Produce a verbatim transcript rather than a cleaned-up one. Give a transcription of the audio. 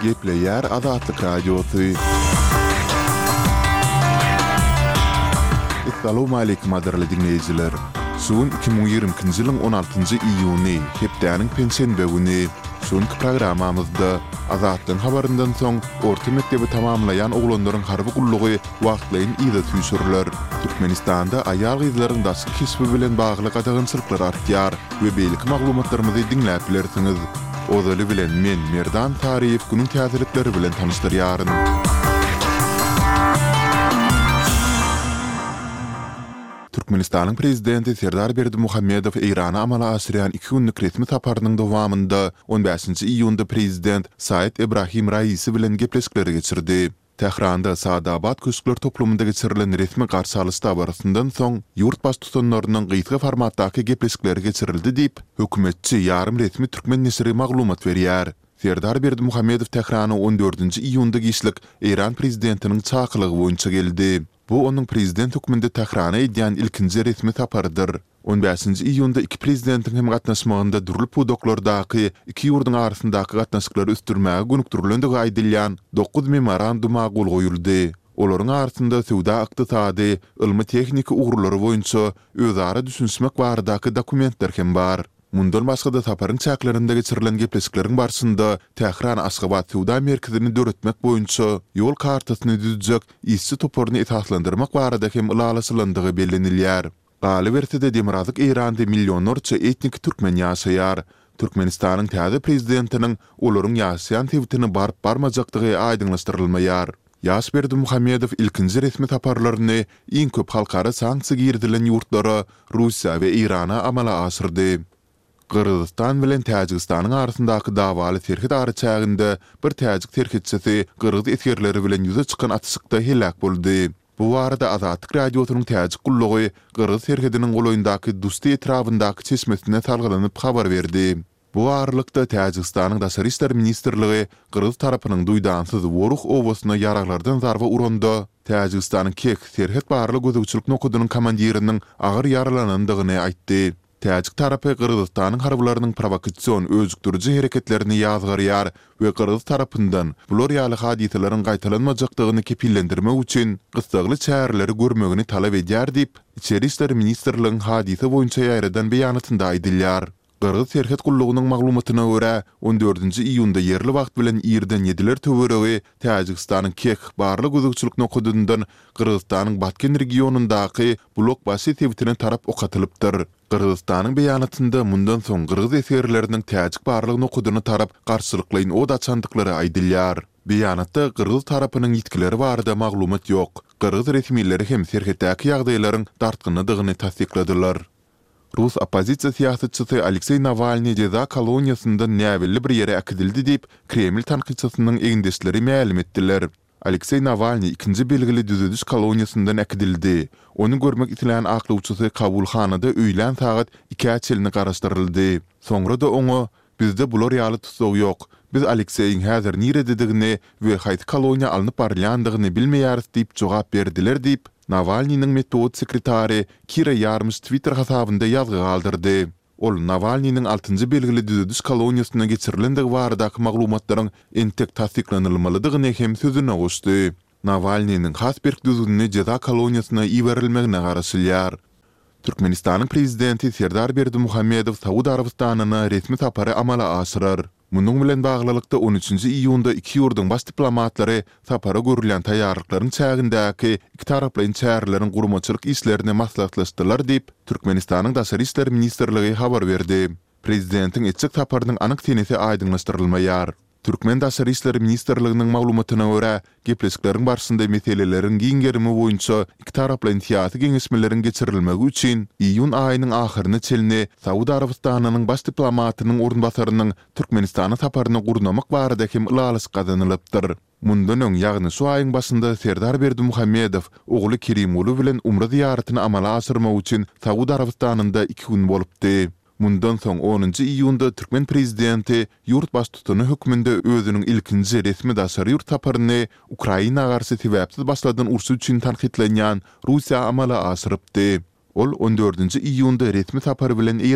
Gepleyer Azatlyk Radiosu. Assalamu alaykum aderli dinleyijiler. Suun iki bin ýigrimkinji ýylyň on altynjy iýuny, hepdäniň pensiýa güni. Şonky programamyzda Azatlyň habaryndan soň orta mektebi tamamlayan oglanlaryň harby gullugy wagtlaryň ýyda tüýsürler. Türkmenistanda aýal gyzlaryň daşky kesbi bilen bagly gadagynçylyklar artýar we beýlik maglumatlarymyzy dinläp bilersiňiz. Ozaly bilen men Merdan Tariýew günüň täzelikleri bilen tanışdyrýaryn. Türkmenistanyň prezidenti Serdar Berdimuhammedow Irana amala asyrýan iki günlük resmi saparynyň dowamynda on beşinji iýunda prezident Said Ibrahim Raisi bilen gepleşikleri geçirdi. Tehranda Saadabad köşkler toplumunda geçirilen resmi garşy alyşda barasyndan soň ýurt baş tutanlarynyň gyýtgy formatdaky gepleşikleri geçirildi diýip hökümetçi ýarym resmi türkmen nesiri maglumat berýär. Serdar Berdimuhammedow Tehrana on dördünji iýunda gişlik İran prezidentiniň çakylygy boýunça geldi. Bu onun prezident höküminde Tehrana edýän ilkinji resmi saparydyr. on beşinji iýunda iki prezidentin hem gatnaşmagynda durul pudoklardaky iki ýurduň arasyndaky gatnaşyklary üstürmäge gönükdirilendigi aýdylýan dokuz memoranduma gol goýuldy. Olaryň arasynda sowda ykdysady, ilmi tehnika ugrulary boýunça özara düşünmek baradaky dokumentler hem bar. Mundan başga da saparyň çäklerinde geçirilen gepleşikleriň barşynda Tehran Aşgabat sowda merkezini döretmek boýunça ýol kartasyny düzjek issi toporyny esaslandyrmak barada hem ilalaşylandygy bellenilýär. Galy berse-de Demirazyk Iranda millionlarça etnik türkmen ýaşaýar. Türkmenistanyň täze prezidentiniň olaryň ýaşaýan tewtini barp barmajakdygy aýdynlaşdyrylmaýar. Ýaş Berdimuhammedow ilkinji resmi saparlaryny iň köp halkara sanksiýa girdilen ýurtlara Russiýa we Irana amala asyrdy. Kırgızistan bilen Täjikistanyň arasyndaky dawaly terhit ary çäginde bir täjik terhitçisi kırgız etgerleri bilen ýüze çykan atışykda helak boldy. Bu arada Azatlyk radiosynyň täjik gullugy kırgız terhidiniň goloýundaky Dusti etrafyndaky çeşmesine salgylanyp habar berdi. Bu aralykda Täjikistanyň Daşary işler ministrligi kırgız tarapynyň duýdansyz Woruh owasyna ýaraglardan zarba uranda Täjikistanyň Kek terhit barly gözegçilik nokudynyň komandiriniň agyr yaralanandygyny aýtdy. Täjik tarapy Kırgızstanyň harbalarynyň provokasiýon özgürlüği hereketlerini ýazgarýar we Kırgız tarapyndan bular ýaly hadiselerin gaýtalanmajakdygyny kepillendirmek üçin gysgaly çäreleri görmegini talap edýär diýip Içeri işler ministrligiň hadise boýunça ýaýradan beýanatynda aýdylýar. Kırgız terhit gullugynyň maglumatyna görä on dördünji iýunda yerli wagt bilen ýerden yediler töweregi Täjikistanyň Kek barly gözegçilik nokudyndan Kırgızstanyň Batken regionundaky blok başy tewtine tarap okatylypdyr. Kırgızstanyň beýanatynda mundan soň Kırgız eserleriniň täjik barlygyny okudyny tarap garşylyklaryň od açandyklary aýdylýar. Beýanatda Kırgız tarapynyň ýetkileri barada maglumat ýok. Kırgız resmileri hem serhetdäki ýagdaýlaryň dartgynlydygyny tasdikladylar. Rus opozisiýa siýasatçysy Aleksey Navalny ceza koloniýasynda näwelli bir ýere akdildi diýip Kreml tanqidçisynyň eňdeşleri ma'lum etdiler. Aleksey Navalny ikinji belgili düzediş koloniýasyndan akdildi. Onu görmek itilen aklawçysy kabulhanada öýlen sagat iki çelini garaşdyryldy. Soňra da oňa bizde bular ýaly tutsag ýok. Biz Alekseyiň häzir nirededigini we haýsy koloniýa alınıp barýandygyny bilmeýäris diýip jogap berdiler diýip Navalnyň metod sekretary Kira Yarmys Twitter hasabynda ýazgy galdyrdy. Ol Navalnyň altynjy belgili düzediş koloniýasyna geçirilendigi baradaky maglumatlaryň entek tasdiklanylmalydygyny hem sözüne goşdy. Navalnyň Hasberg düzüdüni ceza koloniýasyna iwerilmegine garaşylýar. Türkmenistanyň prezidenti Serdar Berdimuhammedow Saudiýa Arabistanyna resmi sapary amala aşyrar. Munyň bilen baglylykda on üçünji iýunda iki ýurduň baş diplomatlary sapara görülen taýýarlyklaryň çägindäki iki taraplyň çäreleriň gurmaçylyk işlerini maslahatlaşdylar diýip Türkmenistanyň Daşary işler ministrligi habar berdi. Prezidentiň etjek saparynyň anyk tenesi aýdynlaşdyrylmaýar. Türkmen Daşary işler ministrliginiň maglumatyna görä, gepleşikleriň barşynda meselelerin giňgerimi boýunça iki taraplyň siýasy geňeşmeleriň geçirilmegi üçin iýun aýynyň ahyryna çelini Saudiýa Arabistanynyň baş diplomatynyň orunbasarynyň Türkmenistana saparyny gurnamak barada hem ilalyş gazanylypdyr. Mundan öň ýagny şu aýyň başynda Serdar Berdimuhammedow ogly Kerimulu bilen umra ziýaratyny amala aşyrmak üçin Saudiýa Arabistanynda iki gün bolupdy. Mundan soň onunji iýunda Türkmen prezidenti ýurt baş tutany hökmünde özüniň ilkinji resmi daşary ýurt saparyny Ukraina garşy sebäpsiz başladan ursy üçin tanqidlenýän Russiýa amala aşyrypdy. Ol on dördünji iýunda resmi sapary bilen